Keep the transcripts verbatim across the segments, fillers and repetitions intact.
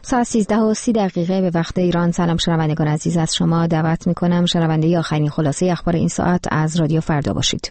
ساعت سیزده و سی دقیقه به وقت ایران. سلام شنوندگان عزیز، از شما دعوت میکنم شنونده آخرین خلاصه اخبار این ساعت از رادیو فردا باشید.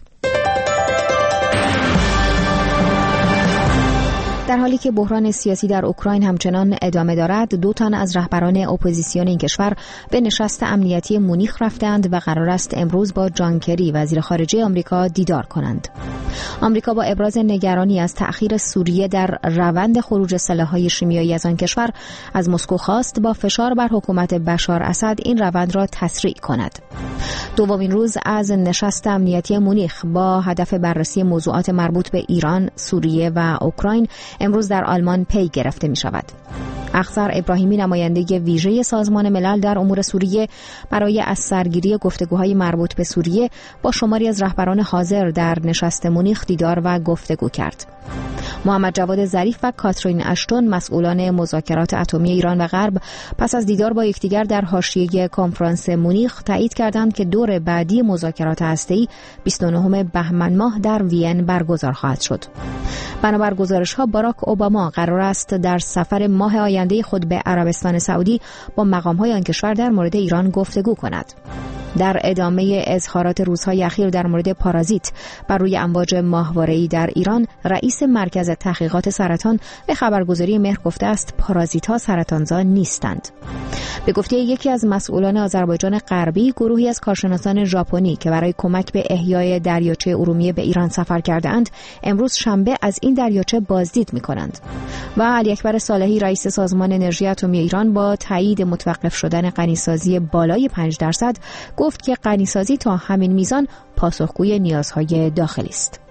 در حالی که بحران سیاسی در اوکراین همچنان ادامه دارد، دو تن از رهبران اپوزیسیون این کشور به نشست امنیتی مونیخ رفتند و قرار است امروز با جان کری وزیر خارجه آمریکا دیدار کنند. آمریکا با ابراز نگرانی از تأخیر سوریه در روند خروج سلاح‌های شیمیایی از آن کشور از مسکو خواست با فشار بر حکومت بشار اسد این روند را تسریع کند. دومین روز از نشست امنیتی مونیخ با هدف بررسی موضوعات مربوط به ایران، سوریه و اوکراین امروز در آلمان پی گرفته می شود. اخضر ابراهیمی، نماینده ویژه سازمان ملل در امور سوریه، برای از سرگیری گفتگوهای مربوط به سوریه با شماری از رهبران حاضر در نشست مونیخ دیدار و گفتگو کرد. محمد جواد ظریف و کاترین اشتون، مسئولان مذاکرات اتمی ایران و غرب، پس از دیدار با یکدیگر در حاشیه کنفرانس مونیخ تایید کردند که دور بعدی مذاکرات هسته‌ای بیست و نهم بهمن ماه در وین برگزار خواهد شد. بنابر گزارش‌ها باراک اوباما قرار است در سفر ماه آینده خود به عربستان سعودی با مقام‌های آن کشور در مورد ایران گفتگو کند. در ادامه اظهارات روزهای اخیر در مورد پارازیت بر روی امواج ماهواره‌ای در ایران، رئیس مرکز تحقیقات سرطان به خبرگزاری مهر گفته است پارازیت‌ها سرطانزا نیستند. به گفته یکی از مسئولان آذربایجان غربی، گروهی از کارشناسان ژاپنی که برای کمک به احیای دریاچه ارومیه به ایران سفر کرده‌اند، امروز شنبه از این دریاچه بازدید می‌کنند. و علی اکبر صالحی، رئیس سازمان انرژی اتمی ایران، با تایید متوقف شدن غنیسازی بالای پنج درصد گفت که غنیسازی تا همین میزان پاسخگوی نیازهای داخلی است.